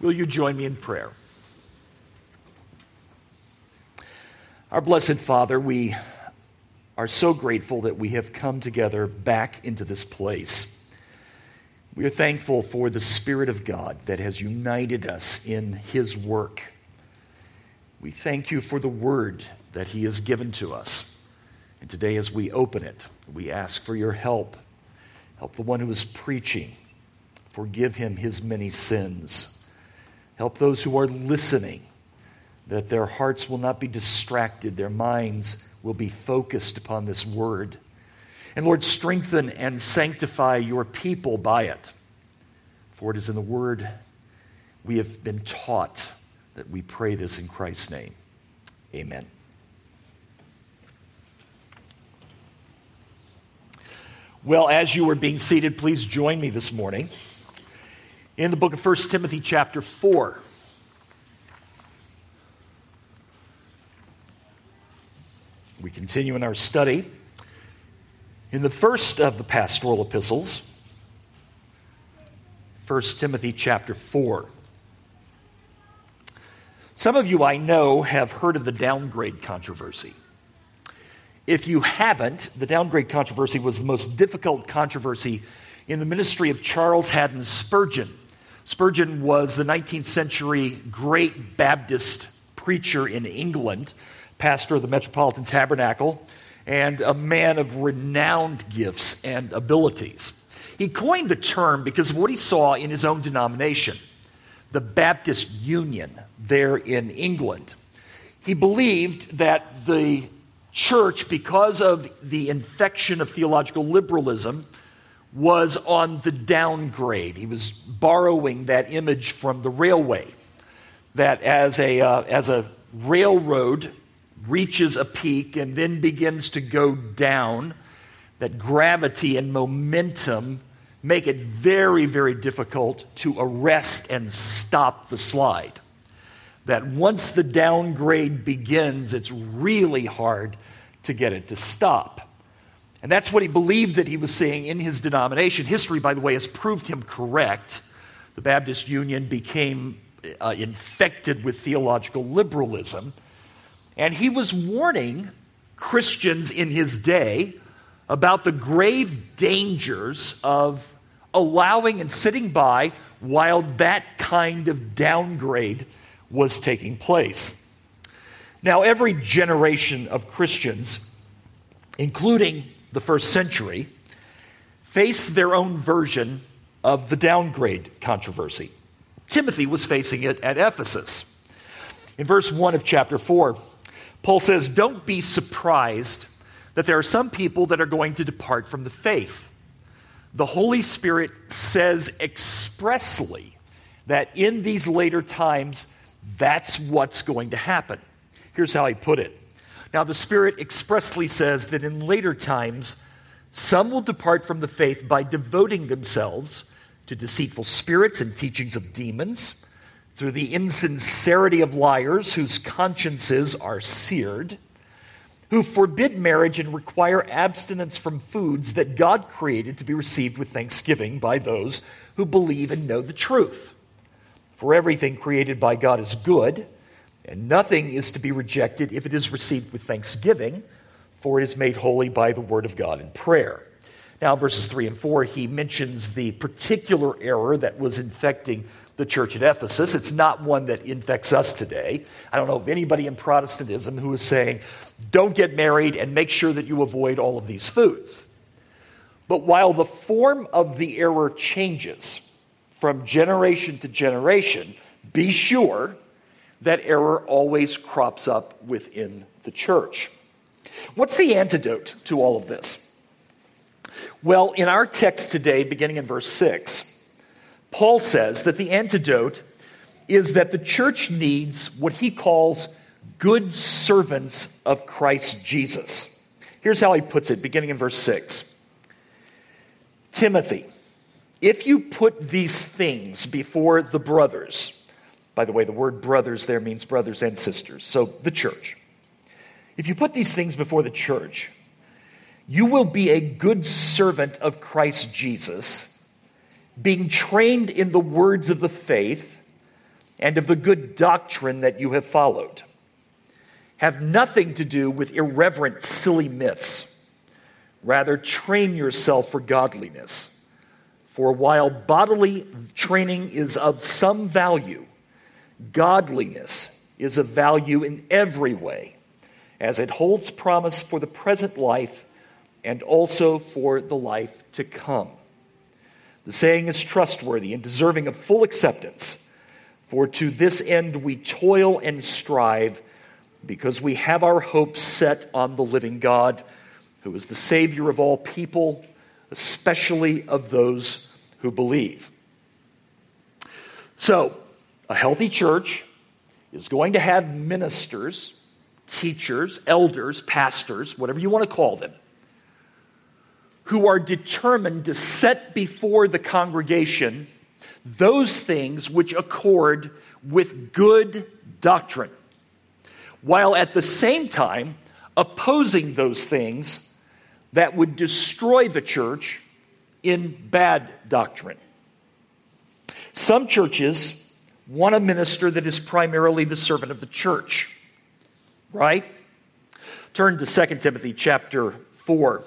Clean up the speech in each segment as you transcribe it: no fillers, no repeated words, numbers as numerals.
Will you join me in prayer? Our blessed Father, we are so grateful that we have come together back into this place. We are thankful for the Spirit of God that has united us in His work. We thank you for the word that He has given to us. And today as we open it, we ask for your help. Help the one who is preaching. Forgive him his many sins. Help those who are listening, that their hearts will not be distracted, their minds will be focused upon this word. And Lord, strengthen and sanctify your people by it. For it is in the word we have been taught that we pray this in Christ's name. Amen. Well, as you are being seated, please join me this morning in the book of 1 Timothy chapter 4. We continue in our study in the first of the pastoral epistles, 1 Timothy chapter 4. Some of you I know have heard of the downgrade controversy. If you haven't, the downgrade controversy was the most difficult controversy in the ministry of Charles Haddon Spurgeon. Spurgeon was the 19th century great Baptist preacher in England, pastor of the Metropolitan Tabernacle, and a man of renowned gifts and abilities. He coined the term because of what he saw in his own denomination, the Baptist Union there in England. He believed that the church, because of the infection of theological liberalism, was on the downgrade. He was borrowing that image from the railway, that as a railroad reaches a peak and then begins to go down, that gravity and momentum make it very, very difficult to arrest and stop the slide. That once the downgrade begins, it's really hard to get it to stop. And that's what he believed that he was seeing in his denomination. History, by the way, has proved him correct. The Baptist Union became infected with theological liberalism. And he was warning Christians in his day about the grave dangers of allowing and sitting by while that kind of downgrade was taking place. Now, every generation of Christians, including the first century, faced their own version of the downgrade controversy. Timothy was facing it at Ephesus. In verse 1 of chapter 4, Paul says, "Don't be surprised that there are some people that are going to depart from the faith. The Holy Spirit says expressly that in these later times, that's what's going to happen." Here's how he put it. "Now the Spirit expressly says that in later times, some will depart from the faith by devoting themselves to deceitful spirits and teachings of demons, through the insincerity of liars whose consciences are seared, who forbid marriage and require abstinence from foods that God created to be received with thanksgiving by those who believe and know the truth. For everything created by God is good, and nothing is to be rejected if it is received with thanksgiving, for it is made holy by the word of God in prayer." Now, verses 3 and 4, he mentions the particular error that was infecting the church at Ephesus. It's not one that infects us today. I don't know of anybody in Protestantism who is saying, don't get married and make sure that you avoid all of these foods. But while the form of the error changes from generation to generation, be sure that error always crops up within the church. What's the antidote to all of this? Well, in our text today, beginning in verse 6, Paul says that the antidote is that the church needs what he calls good servants of Christ Jesus. Here's how he puts it, beginning in verse 6. "Timothy, if you put these things before the brothers," by the way, the word brothers there means brothers and sisters, so the church. "If you put these things before the church, you will be a good servant of Christ Jesus, being trained in the words of the faith, and of the good doctrine that you have followed. Have nothing to do with irreverent, silly myths. Rather, train yourself for godliness. For while bodily training is of some value, godliness is of value in every way, as it holds promise for the present life and also for the life to come. The saying is trustworthy and deserving of full acceptance. For to this end we toil and strive, because we have our hopes set on the living God, who is the Savior of all people, especially of those who believe. So, a healthy church is going to have ministers, teachers, elders, pastors, whatever you want to call them, who are determined to set before the congregation those things which accord with good doctrine, while at the same time opposing those things that would destroy the church in bad doctrine. Some churches want a minister that is primarily the servant of the church, right? Turn to 2 Timothy chapter 4.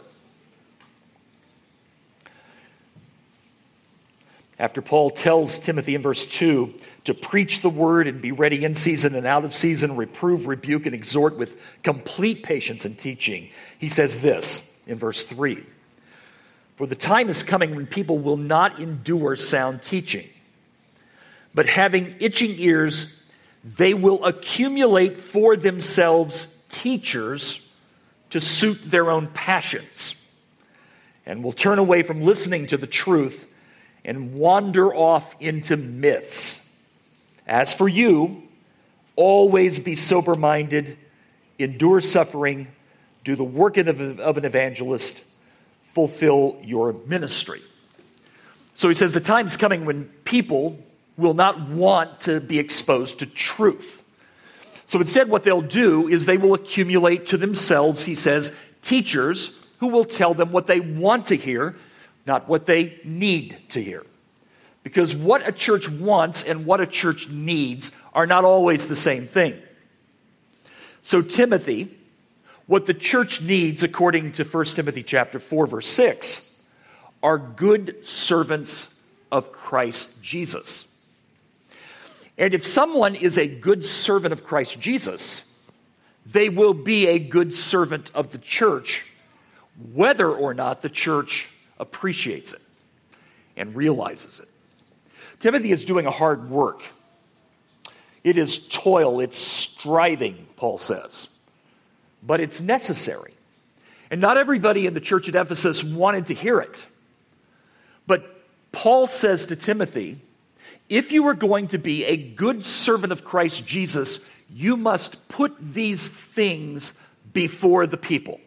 After Paul tells Timothy in verse 2 to preach the word and be ready in season and out of season, reprove, rebuke, and exhort with complete patience and teaching, he says this in verse 3. For the time is coming when people will not endure sound teaching, but having itching ears, they will accumulate for themselves teachers to suit their own passions, and will turn away from listening to the truth and wander off into myths. As for you, always be sober-minded, endure suffering, do the work of an evangelist, fulfill your ministry. So he says the time is coming when people will not want to be exposed to truth. So instead what they'll do is they will accumulate to themselves, he says, teachers who will tell them what they want to hear, not what they need to hear. Because what a church wants and what a church needs are not always the same thing. So Timothy, what the church needs, according to 1 Timothy chapter 4, verse 6, are good servants of Christ Jesus. And if someone is a good servant of Christ Jesus, they will be a good servant of the church, whether or not the church appreciates it and realizes it. Timothy is doing a hard work. It is toil, it's striving, Paul says. But it's necessary. And not everybody in the church at Ephesus wanted to hear it. But Paul says to Timothy, if you are going to be a good servant of Christ Jesus, you must put these things before the people.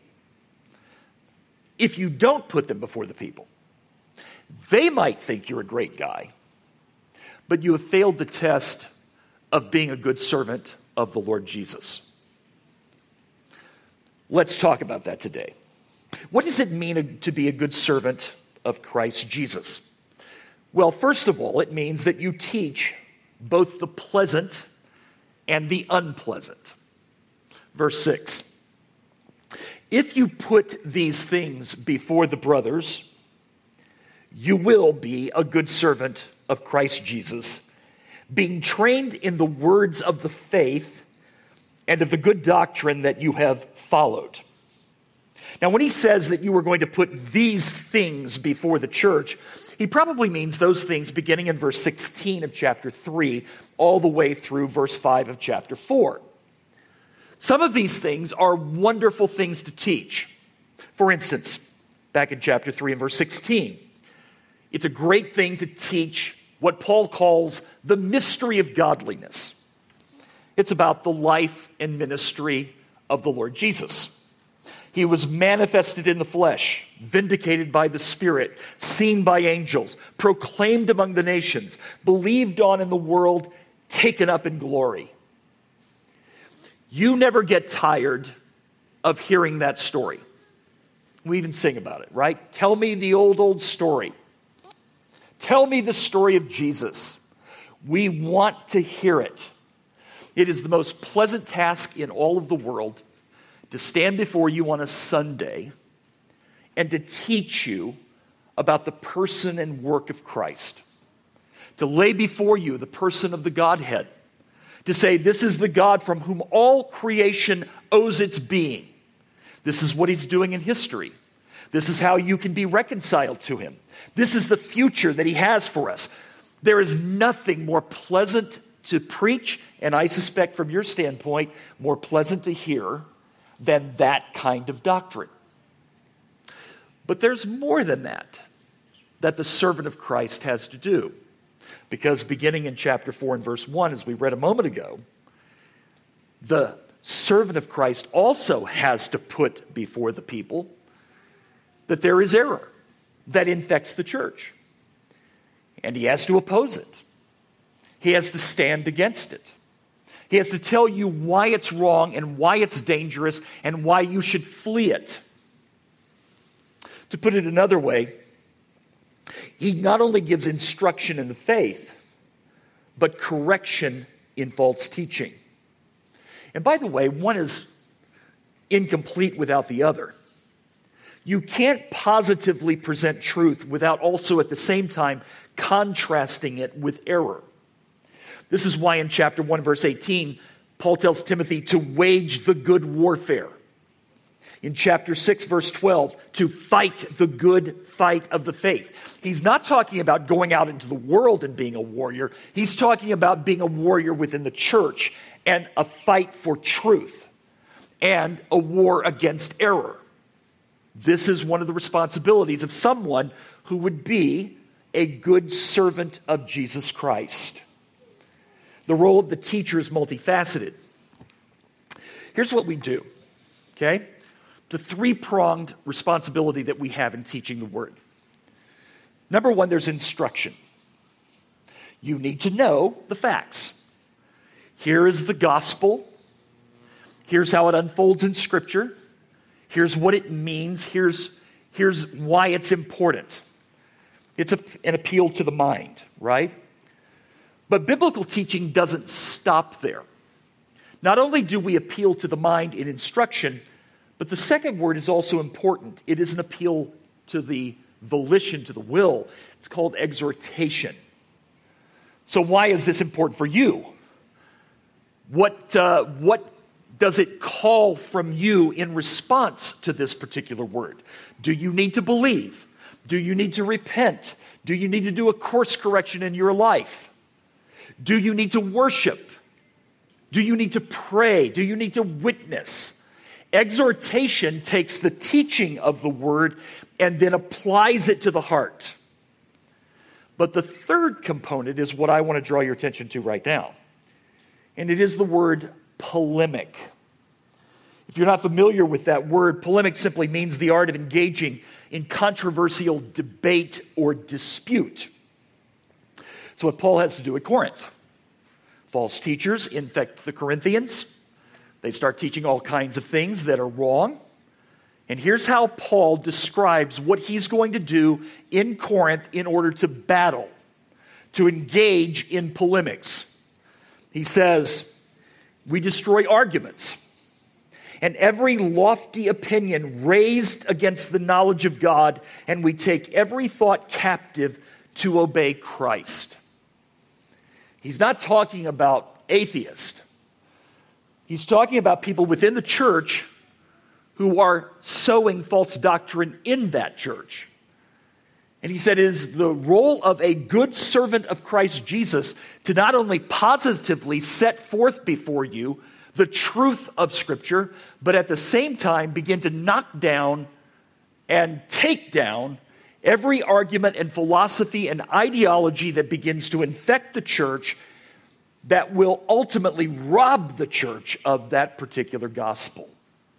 If you don't put them before the people, they might think you're a great guy, but you have failed the test of being a good servant of the Lord Jesus. Let's talk about that today. What does it mean to be a good servant of Christ Jesus? Well, first of all, it means that you teach both the pleasant and the unpleasant. Verse 6. If you put these things before the brothers, you will be a good servant of Christ Jesus, being trained in the words of the faith and of the good doctrine that you have followed. Now, when he says that you are going to put these things before the church, he probably means those things beginning in verse 16 of chapter 3 all the way through verse 5 of chapter 4. Some of these things are wonderful things to teach. For instance, back in chapter 3 and verse 16, it's a great thing to teach what Paul calls the mystery of godliness. It's about the life and ministry of the Lord Jesus. He was manifested in the flesh, vindicated by the Spirit, seen by angels, proclaimed among the nations, believed on in the world, taken up in glory. You never get tired of hearing that story. We even sing about it, right? Tell me the old story. Tell me the story of Jesus. We want to hear it. It is the most pleasant task in all of the world to stand before you on a Sunday and to teach you about the person and work of Christ. To lay before you the person of the Godhead. To say, this is the God from whom all creation owes its being. This is what he's doing in history. This is how you can be reconciled to him. This is the future that he has for us. There is nothing more pleasant to preach, and I suspect from your standpoint, more pleasant to hear than that kind of doctrine. But there's more than that the servant of Christ has to do. Because beginning in chapter 4 and verse 1, as we read a moment ago, the servant of Christ also has to put before the people that there is error that infects the church. And he has to oppose it. He has to stand against it. He has to tell you why it's wrong and why it's dangerous and why you should flee it. To put it another way, he not only gives instruction in the faith, but correction in false teaching. And by the way, one is incomplete without the other. You can't positively present truth without also at the same time contrasting it with error. This is why in chapter 1, verse 18, Paul tells Timothy to wage the good warfare. In chapter 6, verse 12, to fight the good fight of the faith. He's not talking about going out into the world and being a warrior. He's talking about being a warrior within the church and a fight for truth and a war against error. This is one of the responsibilities of someone who would be a good servant of Jesus Christ. The role of the teacher is multifaceted. Here's what we do, okay? The three-pronged responsibility that we have in teaching the Word. Number one, there's instruction. You need to know the facts. Here is the gospel. Here's how it unfolds in Scripture. Here's what it means. Here's why it's important. It's an appeal to the mind, right? But biblical teaching doesn't stop there. Not only do we appeal to the mind in instruction, but the second word is also important. It is an appeal to the volition, to the will. It's called exhortation. So why is this important for you? What does it call from you in response to this particular word? Do you need to believe? Do you need to repent? Do you need to do a course correction in your life? Do you need to worship? Do you need to pray? Do you need to witness? Exhortation takes the teaching of the word and then applies it to the heart. But the third component is what I want to draw your attention to right now. And it is the word polemic. If you're not familiar with that word, polemic simply means the art of engaging in controversial debate or dispute. So what Paul has to do at Corinth. False teachers infect the Corinthians. They start teaching all kinds of things that are wrong. And here's how Paul describes what he's going to do in Corinth in order to battle, to engage in polemics. He says, we destroy arguments and every lofty opinion raised against the knowledge of God, and we take every thought captive to obey Christ. He's not talking about atheists. He's talking about people within the church who are sowing false doctrine in that church. And he said it is the role of a good servant of Christ Jesus to not only positively set forth before you the truth of Scripture, but at the same time begin to knock down and take down every argument and philosophy and ideology that begins to infect the church that will ultimately rob the church of that particular gospel.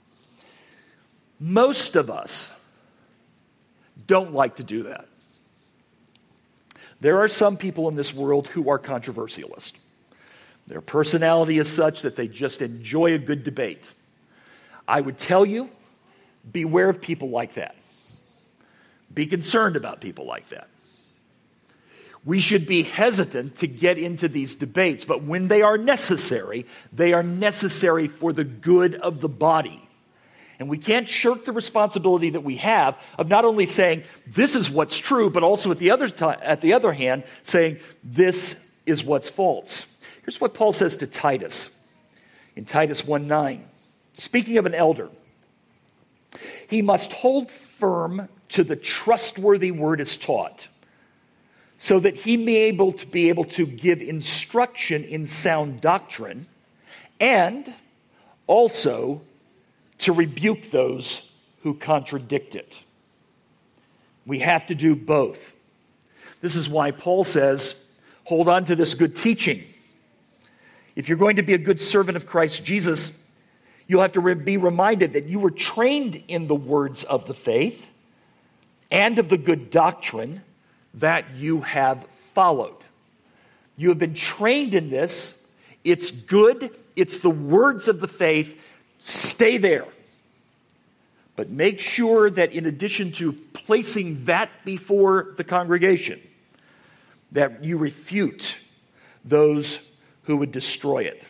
Most of us don't like to do that. There are some people in this world who are controversialists. Their personality is such that they just enjoy a good debate. I would tell you, beware of people like that. Be concerned about people like that. We should be hesitant to get into these debates, but when they are necessary for the good of the body. And we can't shirk the responsibility that we have of not only saying this is what's true, but also at the other hand saying this is what's false. Here's what Paul says to Titus in Titus 1:9. Speaking of an elder, he must hold firm to the trustworthy word as taught, so that he may be able to give instruction in sound doctrine, and also to rebuke those who contradict it. We have to do both. This is why Paul says, hold on to this good teaching. If you're going to be a good servant of Christ Jesus, you'll have to be reminded that you were trained in the words of the faith and of the good doctrine that you have followed. You have been trained in this. It's good. It's the words of the faith. Stay there. But make sure that in addition to placing that before the congregation, that you refute those who would destroy it.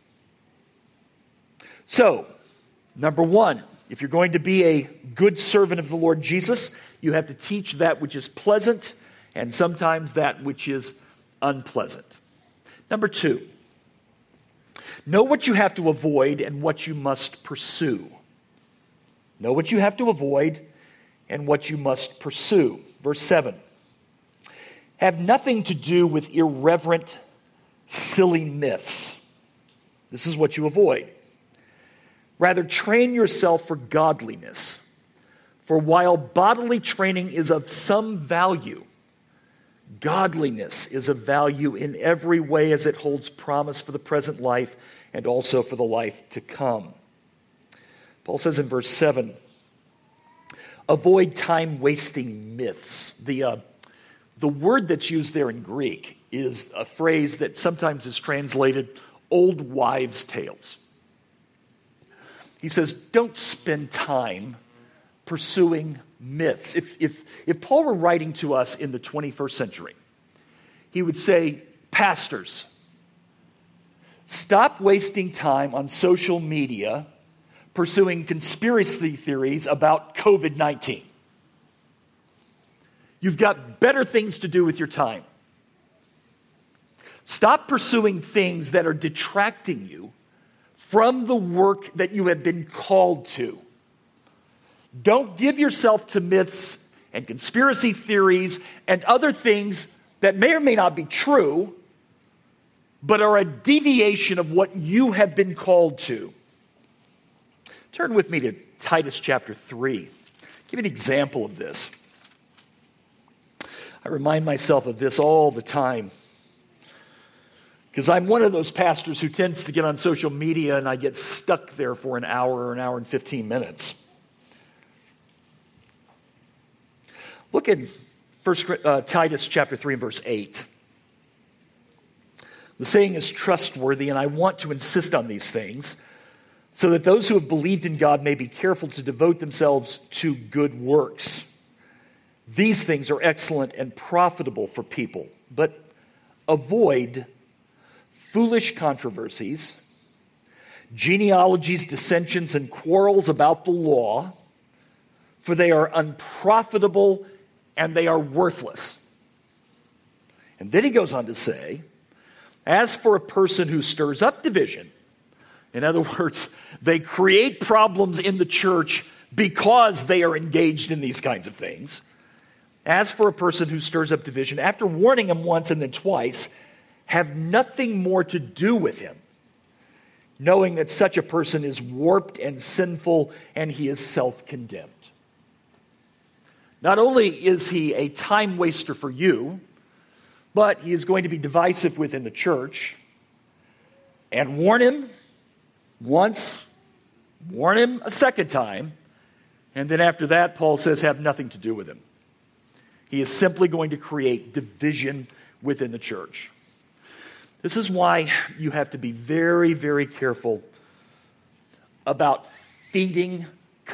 So, number one, if you're going to be a good servant of the Lord Jesus, you have to teach that which is pleasant and sometimes that which is unpleasant. Number two, know what you have to avoid and what you must pursue. Know what you have to avoid and what you must pursue. Verse 7. Have nothing to do with irreverent, silly myths. This is what you avoid. Rather, train yourself for godliness. For while bodily training is of some value, godliness is of value in every way as it holds promise for the present life and also for the life to come. Paul says in verse 7, avoid time-wasting myths. The word that's used there in Greek is a phrase that sometimes is translated old wives' tales. He says, don't spend time pursuing myths. If Paul were writing to us in the 21st century, he would say, pastors, stop wasting time on social media pursuing conspiracy theories about COVID-19. You've got better things to do with your time. Stop pursuing things that are detracting you from the work that you have been called to. Don't give yourself to myths and conspiracy theories and other things that may or may not be true, but are a deviation of what you have been called to. Turn with me to Titus chapter 3. Give you an example of this. I remind myself of this all the time because I'm one of those pastors who tends to get on social media and I get stuck there for an hour or an hour and 15 minutes. Look at Titus chapter 3 and verse 8. The saying is trustworthy, and I want to insist on these things so that those who have believed in God may be careful to devote themselves to good works. These things are excellent and profitable for people, but avoid foolish controversies, genealogies, dissensions, and quarrels about the law, for they are unprofitable and they are worthless. And then he goes on to say, as for a person who stirs up division, in other words, they create problems in the church because they are engaged in these kinds of things. As for a person who stirs up division, after warning him once and then twice, have nothing more to do with him, knowing that such a person is warped and sinful and he is self-condemned. Not only is he a time waster for you, but he is going to be divisive within the church. And warn him once, warn him a second time, and then after that, Paul says, have nothing to do with him. He is simply going to create division within the church. This is why you have to be very, very careful about feeding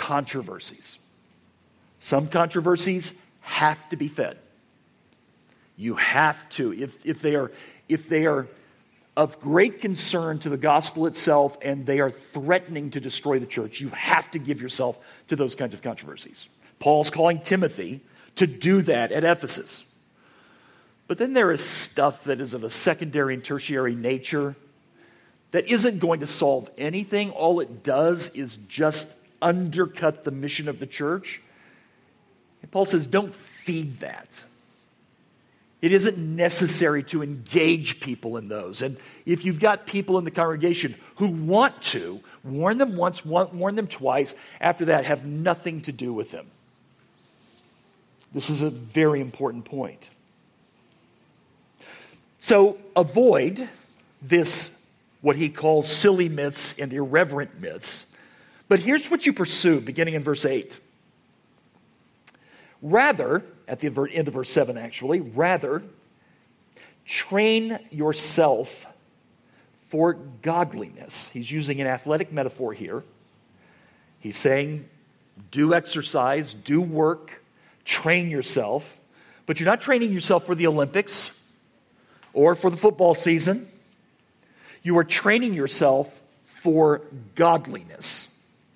controversies. Some controversies have to be fed. You have to. If they are of great concern to the gospel itself and they are threatening to destroy the church, you have to give yourself to those kinds of controversies. Paul's calling Timothy to do that at Ephesus. But then there is stuff that is of a secondary and tertiary nature that isn't going to solve anything. All it does is just undercut the mission of the church. And Paul says, don't feed that. It isn't necessary to engage people in those. And if you've got people in the congregation who want to, warn them once, warn them twice. After that, have nothing to do with them. This is a very important point. So avoid this, what he calls silly myths and irreverent myths. But here's what you pursue, beginning in verse 8. Rather, at the end of verse 7 actually, rather, train yourself for godliness. He's using an athletic metaphor here. He's saying, do exercise, do work, train yourself. But you're not training yourself for the Olympics or for the football season. You are training yourself for godliness.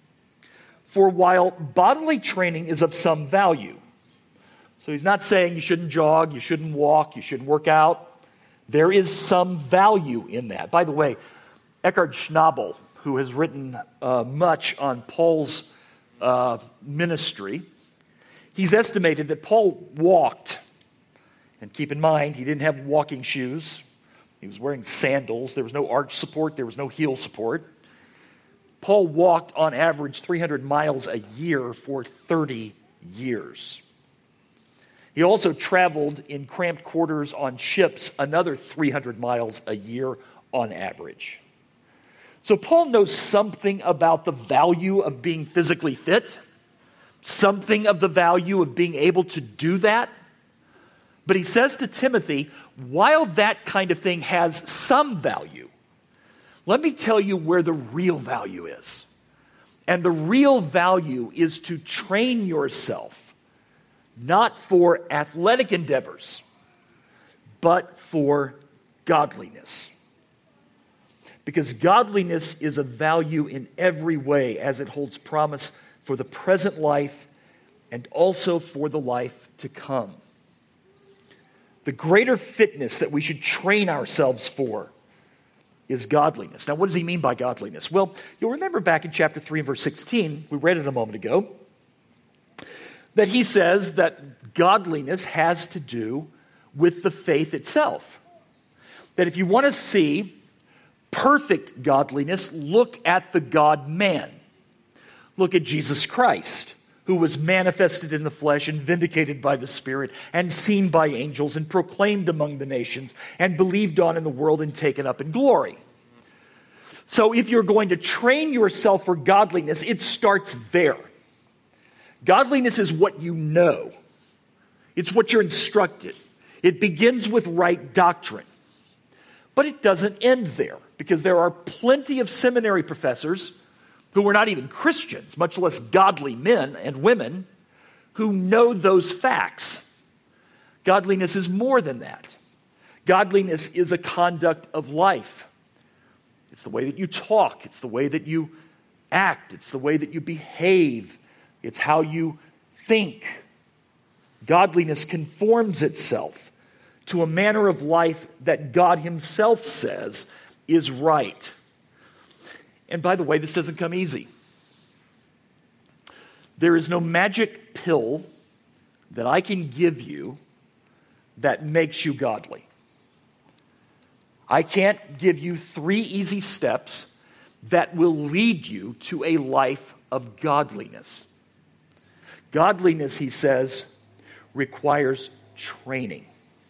For while bodily training is of some value, so he's not saying you shouldn't jog, you shouldn't walk, you shouldn't work out. There is some value in that. By the way, Eckhard Schnabel, who has written much on Paul's ministry, he's estimated that Paul walked, and keep in mind, he didn't have walking shoes. He was wearing sandals. There was no arch support. There was no heel support. Paul walked on average 300 miles a year for 30 years. He also traveled in cramped quarters on ships another 300 miles a year on average. So Paul knows something about the value of being physically fit, something of the value of being able to do that. But he says to Timothy, while that kind of thing has some value, let me tell you where the real value is. And the real value is to train yourself, not for athletic endeavors, but for godliness. Because godliness is of value in every way as it holds promise for the present life and also for the life to come. The greater fitness that we should train ourselves for is godliness. Now, what does he mean by godliness? Well, you'll remember back in chapter 3 and verse 16, we read it a moment ago, that he says that godliness has to do with the faith itself. That if you want to see perfect godliness, look at the God-man. Look at Jesus Christ, who was manifested in the flesh and vindicated by the Spirit and seen by angels and proclaimed among the nations and believed on in the world and taken up in glory. So if you're going to train yourself for godliness, it starts there. Godliness is what you know. It's what you're instructed. It begins with right doctrine. But it doesn't end there, because there are plenty of seminary professors who are not even Christians, much less godly men and women, who know those facts. Godliness is more than that. Godliness is a conduct of life. It's the way that you talk. It's the way that you act. It's the way that you behave. It's how you think. Godliness conforms itself to a manner of life that God himself says is right. And by the way, this doesn't come easy. There is no magic pill that I can give you that makes you godly. I can't give you 3 easy steps that will lead you to a life of godliness. Godliness, he says, requires training.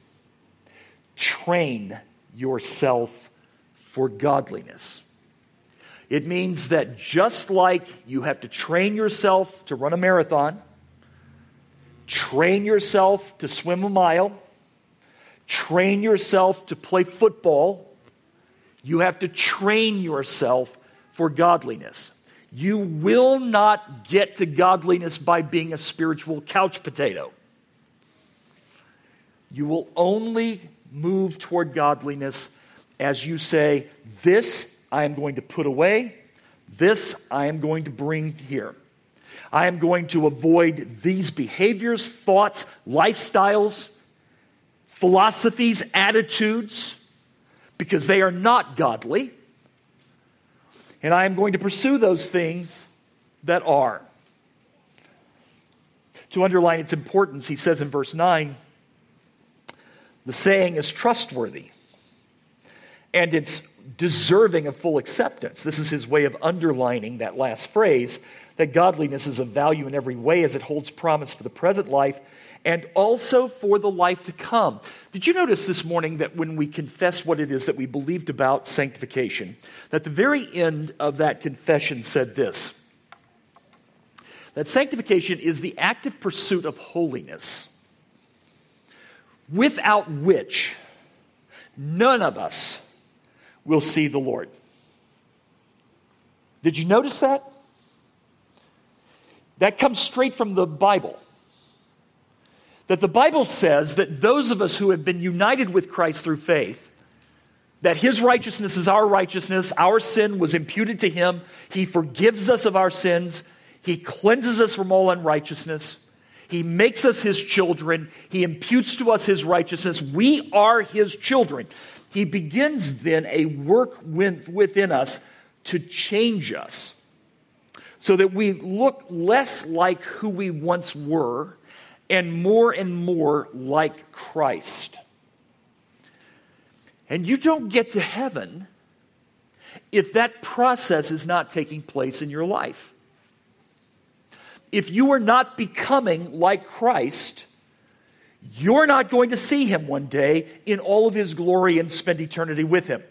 Train yourself for godliness. It means that just like you have to train yourself to run a marathon, train yourself to swim a mile, train yourself to play football, you have to train yourself for godliness. You will not get to godliness by being a spiritual couch potato. You will only move toward godliness as you say, this I am going to put away, this I am going to bring here. I am going to avoid these behaviors, thoughts, lifestyles, philosophies, attitudes, because they are not godly. And I am going to pursue those things that are. To underline its importance, he says in verse 9, the saying is trustworthy, and it's deserving of full acceptance. This is his way of underlining that last phrase, that godliness is of value in every way as it holds promise for the present life and also for the life to come. Did you notice this morning that when we confess what it is that we believed about sanctification, that the very end of that confession said this, that sanctification is the active pursuit of holiness, without which none of us will see the Lord. Did you notice that? That comes straight from the Bible. That the Bible says that those of us who have been united with Christ through faith, that his righteousness is our righteousness, our sin was imputed to him, he forgives us of our sins, he cleanses us from all unrighteousness, he makes us his children, he imputes to us his righteousness, we are his children. He begins then a work within us to change us so that we look less like who we once were and more like Christ. And you don't get to heaven if that process is not taking place in your life. If you are not becoming like Christ, you're not going to see him one day in all of his glory and spend eternity with him.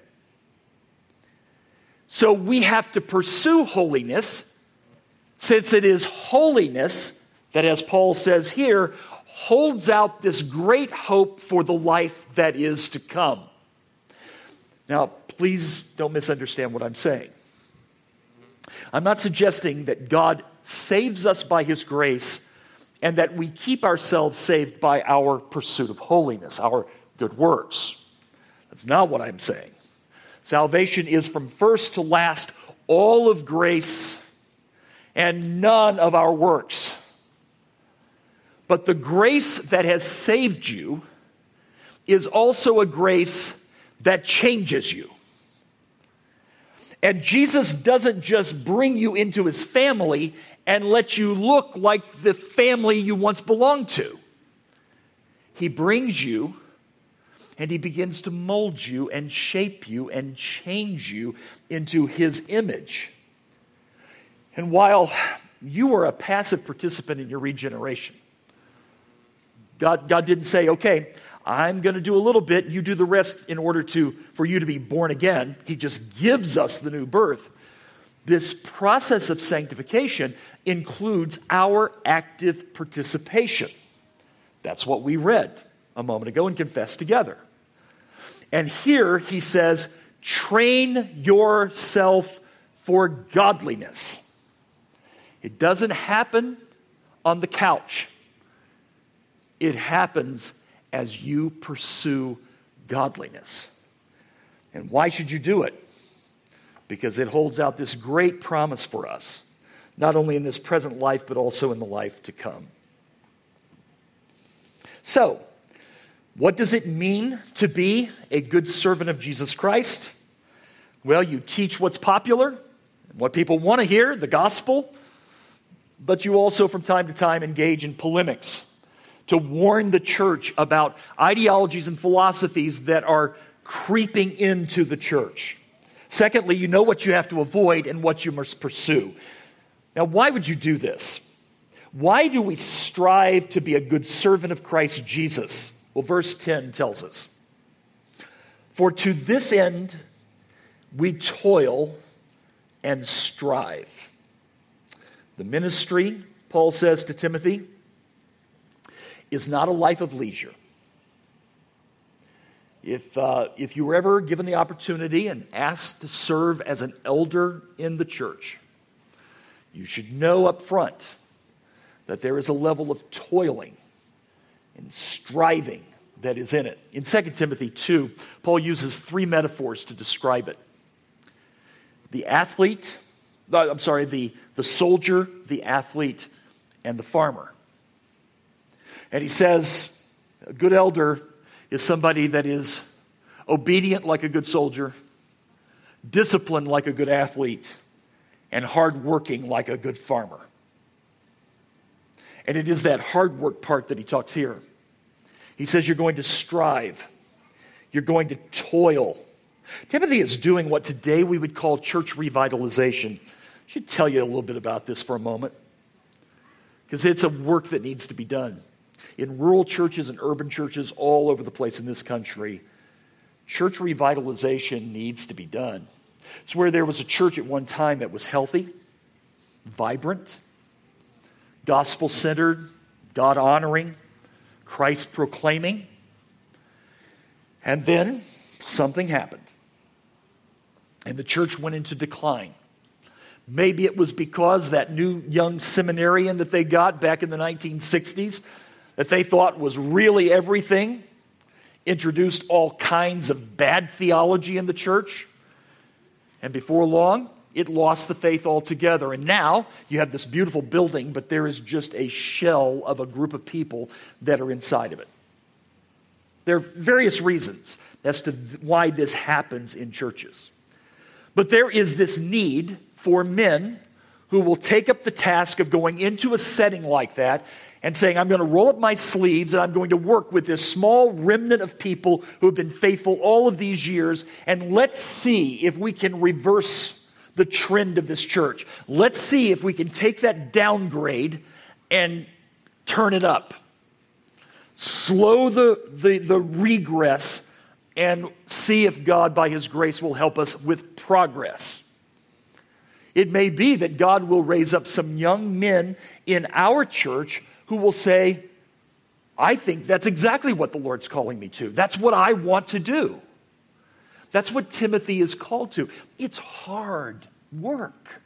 So we have to pursue holiness, since it is holiness that, as Paul says here, holds out this great hope for the life that is to come. Now, please don't misunderstand what I'm saying. I'm not suggesting that God saves us by his grace and that we keep ourselves saved by our pursuit of holiness, our good works. That's not what I'm saying. Salvation is from first to last all of grace and none of our works. But the grace that has saved you is also a grace that changes you. And Jesus doesn't just bring you into his family and let you look like the family you once belonged to. He brings you and he begins to mold you and shape you and change you into his image. And while you are a passive participant in your regeneration, God didn't say, okay, I'm going to do a little bit, you do the rest in order for you to be born again. He just gives us the new birth. This process of sanctification includes our active participation. That's what we read a moment ago and confessed together. And here he says, train yourself for godliness. It doesn't happen on the couch. It happens as you pursue godliness. And why should you do it? Because it holds out this great promise for us, not only in this present life, but also in the life to come. So, what does it mean to be a good servant of Jesus Christ? Well, you teach what's popular, what people want to hear, the gospel, but you also from time to time engage in polemics to warn the church about ideologies and philosophies that are creeping into the church. Secondly, you know what you have to avoid and what you must pursue. Now, why would you do this? Why do we strive to be a good servant of Christ Jesus? Well, verse 10 tells us, for to this end we toil and strive. The ministry, Paul says to Timothy, is not a life of leisure. If you were ever given the opportunity and asked to serve as an elder in the church, you should know up front that there is a level of toiling and striving that is in it. In 2 Timothy 2, Paul uses three metaphors to describe it. The soldier, the athlete, and the farmer. And he says, a good elder is somebody that is obedient like a good soldier, disciplined like a good athlete, and hardworking like a good farmer. And it is that hard work part that he talks here. He says you're going to strive. You're going to toil. Timothy is doing what today we would call church revitalization. I should tell you a little bit about this for a moment, because it's a work that needs to be done. In rural churches and urban churches all over the place in this country, church revitalization needs to be done. It's where there was a church at one time that was healthy, vibrant, gospel-centered, God-honoring, Christ-proclaiming. And then something happened. And the church went into decline. Maybe it was because that new young seminarian that they got back in the 1960s, that they thought was really everything, introduced all kinds of bad theology in the church. And before long, it lost the faith altogether. And now you have this beautiful building, but there is just a shell of a group of people that are inside of it. There are various reasons as to why this happens in churches. But there is this need for men who will take up the task of going into a setting like that and saying, I'm going to roll up my sleeves and I'm going to work with this small remnant of people who have been faithful all of these years, and let's see if we can reverse the trend of this church. Let's see if we can take that downgrade and turn it up. Slow the regress and see if God, by His grace, will help us with progress. It may be that God will raise up some young men in our church who will say, I think that's exactly what the Lord's calling me to. That's what I want to do. That's what Timothy is called to. It's hard work.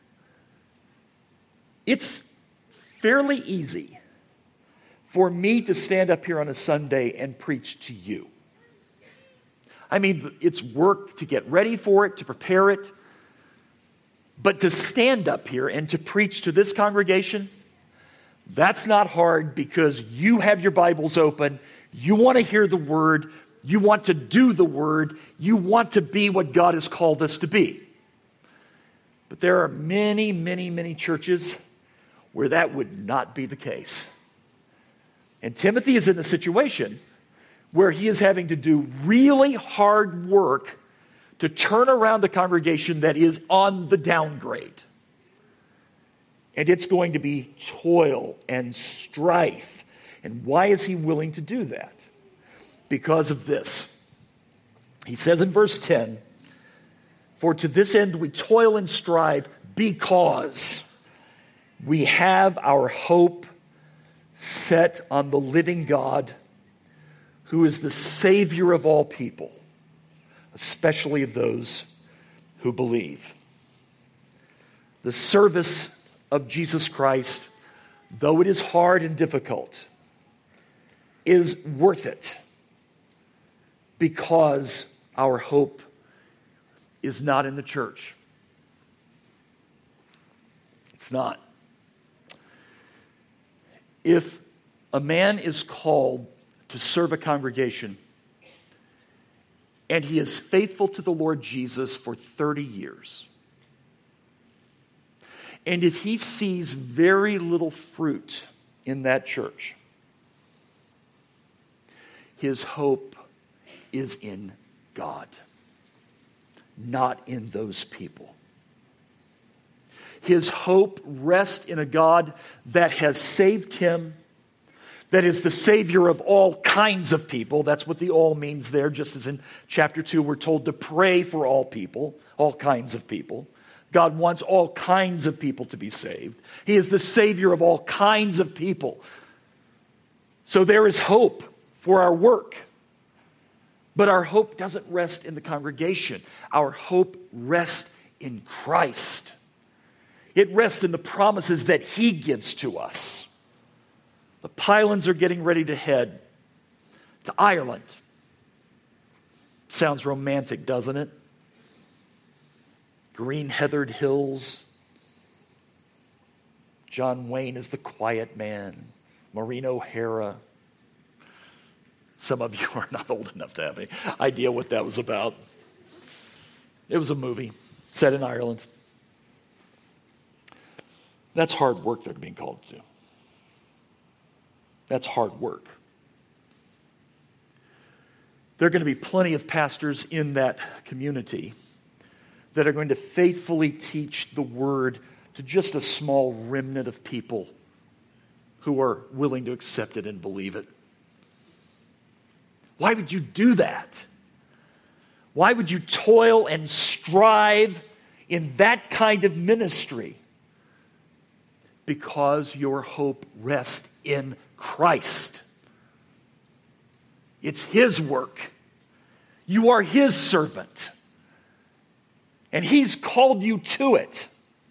It's fairly easy for me to stand up here on a Sunday and preach to you. I mean, it's work to get ready for it, to prepare it. But to stand up here and to preach to this congregation, that's not hard, because you have your Bibles open, you want to hear the Word, you want to do the Word, you want to be what God has called us to be. But there are many, many, many churches where that would not be the case. And Timothy is in a situation where he is having to do really hard work to turn around the congregation that is on the downgrade. And it's going to be toil and strife. And why is he willing to do that? Because of this. He says in verse 10, for to this end we toil and strive, because we have our hope set on the living God, who is the Savior of all people, especially of those who believe. The service of Jesus Christ, though it is hard and difficult, is worth it, because our hope is not in the church. It's not. If a man is called to serve a congregation and he is faithful to the Lord Jesus for 30 years, and if he sees very little fruit in that church, his hope is in God, not in those people. His hope rests in a God that has saved him, that is the Savior of all kinds of people. That's what the all means there, just as in chapter 2 we're told to pray for all people, all kinds of people. God wants all kinds of people to be saved. He is the Savior of all kinds of people. So there is hope for our work. But our hope doesn't rest in the congregation. Our hope rests in Christ. It rests in the promises that He gives to us. The pylons are getting ready to head. to Ireland. Sounds romantic, doesn't it? Green heathered hills. John Wayne is the quiet man. Maureen O'Hara. Some of you are not old enough to have any idea what that was about. It was a movie set in Ireland. That's hard work they're being called to do. That's hard work. There are going to be plenty of pastors in that community that are going to faithfully teach the word to just a small remnant of people who are willing to accept it and believe it. Why would you do that? Why would you toil and strive in that kind of ministry? Because your hope rests in Christ. It's His work. You are His servant. And He's called you to it.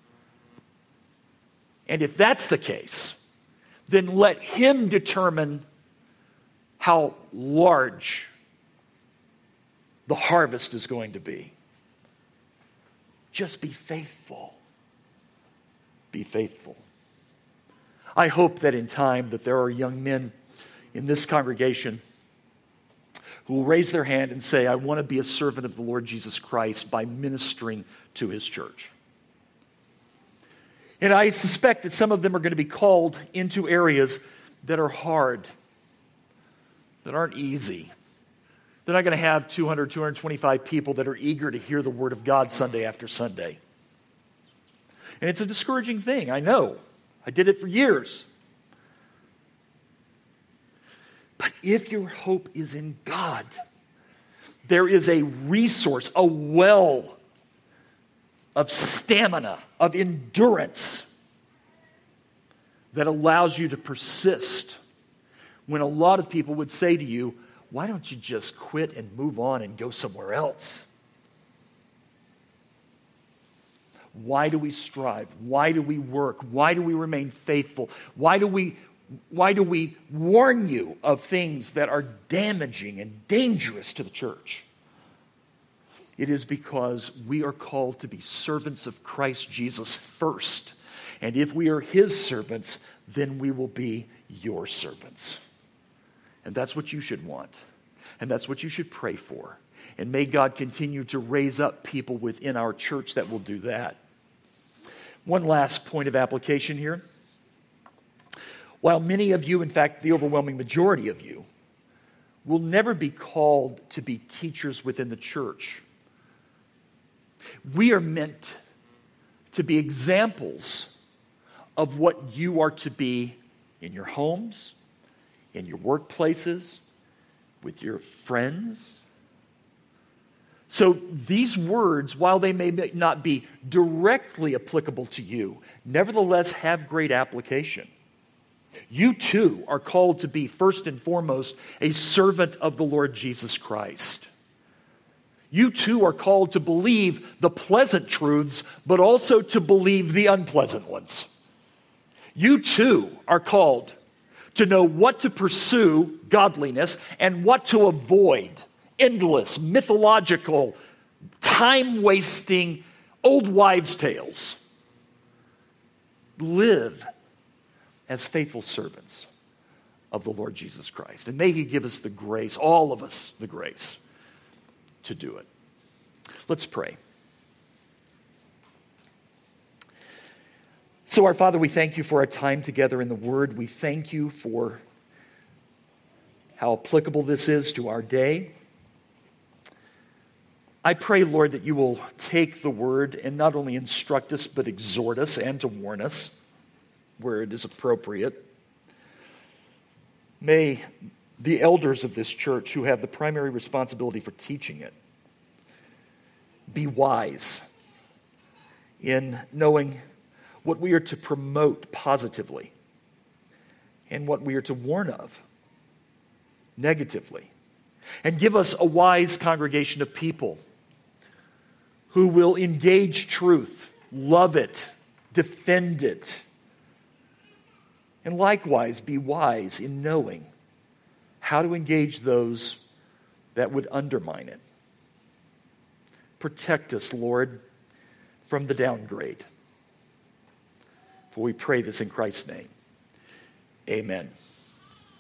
And if that's the case, then let Him determine how large the harvest is going to be. Just be faithful. Be faithful. I hope that in time that there are young men in this congregation who will raise their hand and say, I want to be a servant of the Lord Jesus Christ by ministering to His church. And I suspect that some of them are going to be called into areas that are hard, that aren't easy. They're not going to have 200, 225 people that are eager to hear the Word of God Sunday after Sunday. And it's a discouraging thing, I know. I did it for years. But if your hope is in God, there is a resource, a well of stamina, of endurance that allows you to persist when a lot of people would say to you, why don't you just quit and move on and go somewhere else? Why do we strive? Why do we work? Why do we remain faithful? Why do we warn you of things that are damaging and dangerous to the church? It is because we are called to be servants of Christ Jesus first. And if we are His servants, then we will be your servants. And that's what you should want. And that's what you should pray for. And may God continue to raise up people within our church that will do that. One last point of application here. While many of you, in fact, the overwhelming majority of you, will never be called to be teachers within the church, we are meant to be examples of what you are to be in your homes, in your workplaces, with your friends. So these words, while they may not be directly applicable to you, nevertheless have great application. You too are called to be, first and foremost, a servant of the Lord Jesus Christ. You too are called to believe the pleasant truths, but also to believe the unpleasant ones. You too are called to know what to pursue, godliness, and what to avoid, endless, mythological, time-wasting, old wives' tales. Live as faithful servants of the Lord Jesus Christ. And may He give us the grace, all of us the grace, to do it. Let's pray. So, our Father, we thank You for our time together in the Word. We thank You for how applicable this is to our day. I pray, Lord, that You will take the Word and not only instruct us, but exhort us and to warn us where it is appropriate. May the elders of this church, who have the primary responsibility for teaching it, be wise in knowing what we are to promote positively and what we are to warn of negatively. And give us a wise congregation of people who will engage truth, love it, defend it, and likewise be wise in knowing how to engage those that would undermine it. Protect us, Lord, from the downgrade. For we pray this in Christ's name. Amen.